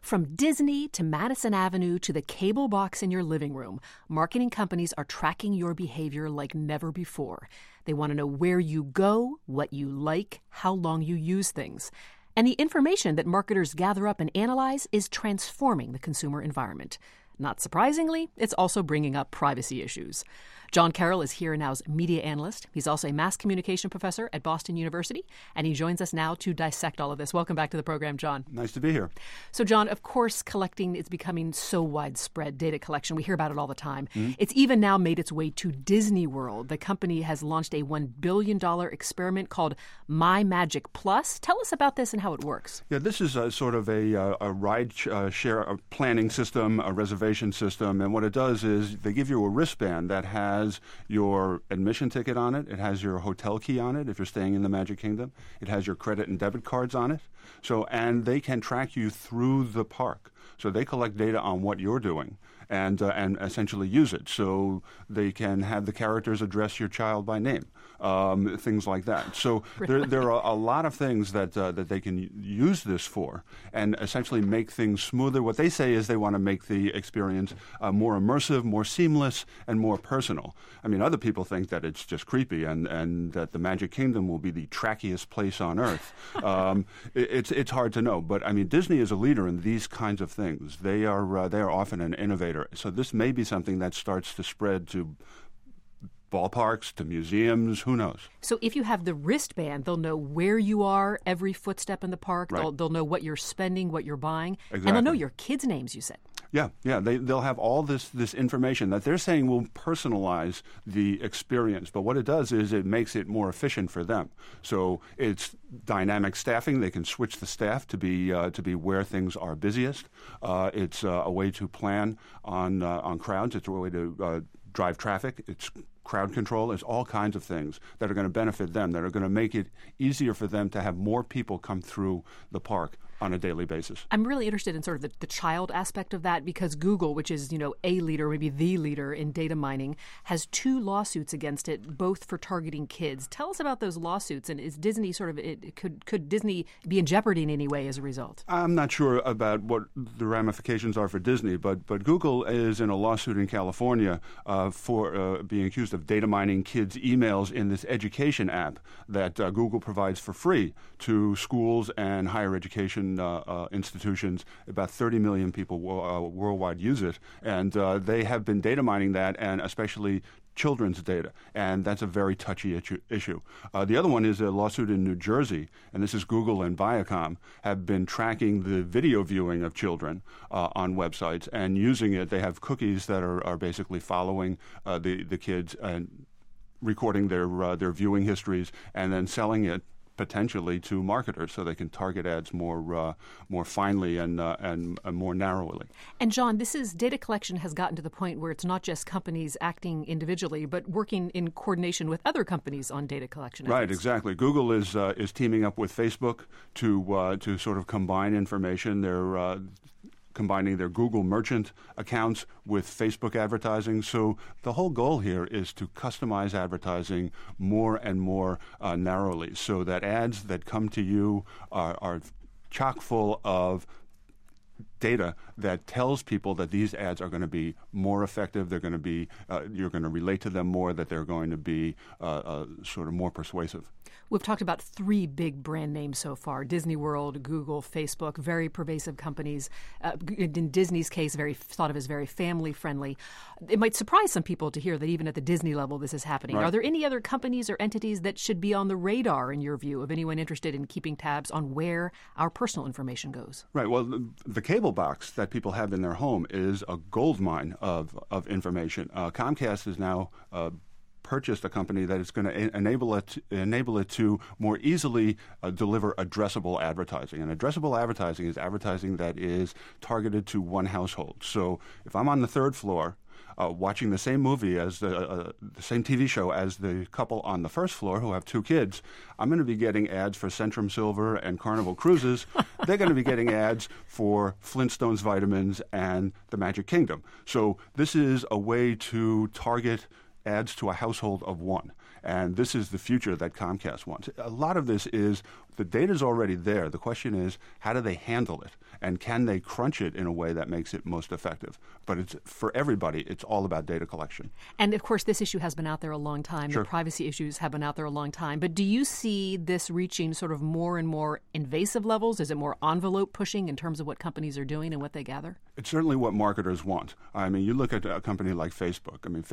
From Disney to Madison Avenue to the cable box in your living room, marketing companies are tracking your behavior like never before. They want to know where you go, what you like, how long you use things. And the information that marketers gather up and analyze is transforming the consumer environment. Not surprisingly, it's also bringing up privacy issues. John Carroll is Here & Now's media analyst. He's also a mass communication professor at Boston University, and he joins us now to dissect all of this. Welcome back to the program, John. Nice to be here. So, John, of course, collecting is becoming so widespread, data collection. We hear about it all the time. It's even now made its way to Disney World. The company has launched a $1 billion experiment called My Magic Plus. Tell us about this and how it works. Yeah, this is sort of a ride share planning system, a reservation system, and what it does is they give you a wristband that has your admission ticket on it. It has your hotel key on it if you're staying in the Magic Kingdom. It has your credit and debit cards on it. And they can track you through the park. So they collect data on what you're doing and essentially use it. So they can have the characters address your child by name, things like that. So Really? there are a lot of things that they can use this for and essentially make things smoother. What they say is they want to make the experience more immersive, more seamless, and more personal. I mean, other people think that it's just creepy and that the Magic Kingdom will be the trackiest place on earth. It's hard to know. But, I mean, Disney is a leader in these kinds of things. They are often an innovator. So this may be something that starts to spread to ballparks, to museums, who knows? So if you have the wristband, they'll know where you are every footstep in the park. Right. They'll know what you're spending, what you're buying. Exactly. And they'll know your kids' names, you said. Yeah. They'll have all this information that they're saying will personalize the experience. But what it does is it makes it more efficient for them. So it's dynamic staffing. They can switch the staff to be where things are busiest. It's a way to plan on crowds. It's a way to drive traffic. It's crowd control. It's all kinds of things that are going to benefit them, that are going to make it easier for them to have more people come through the park on a daily basis. I'm really interested in sort of the child aspect of that because Google, which is, a leader, maybe the leader in data mining, has 2 lawsuits against it, both for targeting kids. Tell us about those lawsuits, and is Disney could Disney be in jeopardy in any way as a result? I'm not sure about what the ramifications are for Disney, but Google is in a lawsuit in California for being accused of data mining kids' emails in this education app that Google provides for free to schools and higher education institutions. About 30 million people worldwide use it, and they have been data mining that, and especially children's data, and that's a very touchy issue. The other one is a lawsuit in New Jersey, and this is Google and Viacom have been tracking the video viewing of children on websites and using it. They have cookies that are basically following the kids and recording their viewing histories and then selling it potentially to marketers so they can target ads more finely and more narrowly. And John, data collection has gotten to the point where it's not just companies acting individually, but working in coordination with other companies on data collection efforts. Right, exactly. Google is teaming up with Facebook to sort of combine information. They're combining their Google merchant accounts with Facebook advertising. So the whole goal here is to customize advertising more and more narrowly so that ads that come to you are chock full of data that tells people that these ads are going to be more effective. They're going to be you're going to relate to them more. That they're going to be sort of more persuasive. We've talked about 3 big brand names so far: Disney World, Google, Facebook. Very pervasive companies. In Disney's case, thought of as very family friendly. It might surprise some people to hear that even at the Disney level, this is happening. Right. Are there any other companies or entities that should be on the radar, in your view, of anyone interested in keeping tabs on where our personal information goes? Right. Well, the cable box that people have in their home is a goldmine of information. Comcast is now purchased a company that is going to enable it to more easily deliver addressable advertising. And addressable advertising is advertising that is targeted to one household. So if I'm on the 3rd floor watching the same movie as the same TV show as the couple on the 1st floor who have 2 kids, I'm going to be getting ads for Centrum Silver and Carnival Cruises. They're going to be getting ads for Flintstones vitamins and the Magic Kingdom. So this is a way to target ads to a household of one. And this is the future that Comcast wants. A lot of this is the data's already there. The question is, how do they handle it? and can they crunch it in a way that makes it most effective? But it's for everybody, it's all about data collection. And of course, this issue has been out there a long time. Sure. The privacy issues have been out there a long time. But do you see this reaching sort of more and more invasive levels? Is it more envelope pushing in terms of what companies are doing and what they gather? It's certainly what marketers want. I mean, you look at a company like Facebook. I mean,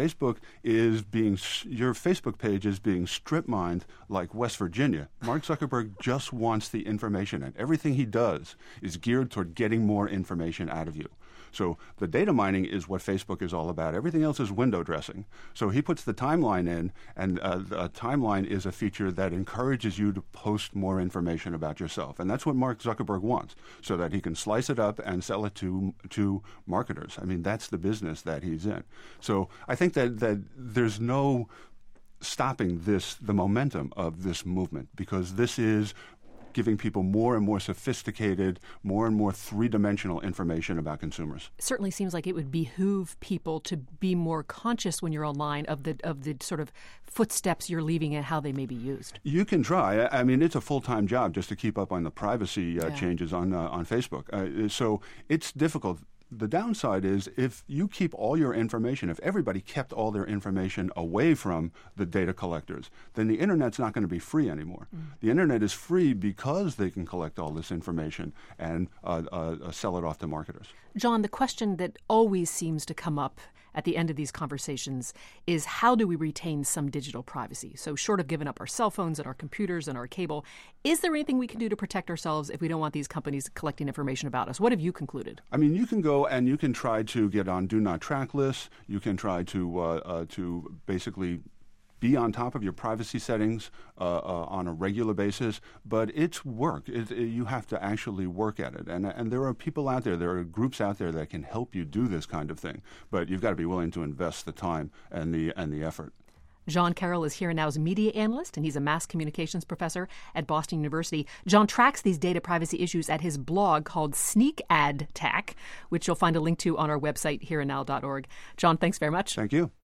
your Facebook page is being strip mined like West Virginia. Mark Zuckerberg just wants the information, and everything he does is geared toward getting more information out of you. So the data mining is what Facebook is all about. Everything else is window dressing. So he puts the timeline in, and the timeline is a feature that encourages you to post more information about yourself. And that's what Mark Zuckerberg wants, so that he can slice it up and sell it to marketers. I mean, that's the business that he's in. So I think that there's no stopping the momentum of this movement, because this is giving people more and more sophisticated, more and more three-dimensional information about consumers. It certainly seems like it would behoove people to be more conscious when you're online of the sort of footsteps you're leaving and how they may be used. You can try. I mean, it's a full-time job just to keep up on the privacy changes on Facebook. So it's difficult. The downside is if you keep all your information, if everybody kept all their information away from the data collectors, then the Internet's not going to be free anymore. The Internet is free because they can collect all this information and sell it off to marketers. John, the question that always seems to come up at the end of these conversations is, how do we retain some digital privacy? So short of giving up our cell phones and our computers and our cable, is there anything we can do to protect ourselves if we don't want these companies collecting information about us? What have you concluded? I mean, you can go and you can try to get on do not track lists. You can try to basically be on top of your privacy settings on a regular basis, but it's work. You have to actually work at it. And there are people out there, there are groups out there that can help you do this kind of thing, but you've got to be willing to invest the time and the effort. John Carroll is Here and Now's media analyst, and he's a mass communications professor at Boston University. John tracks these data privacy issues at his blog called Sneak Ad Tack, which you'll find a link to on our website, hereandnow.org. John, thanks very much. Thank you.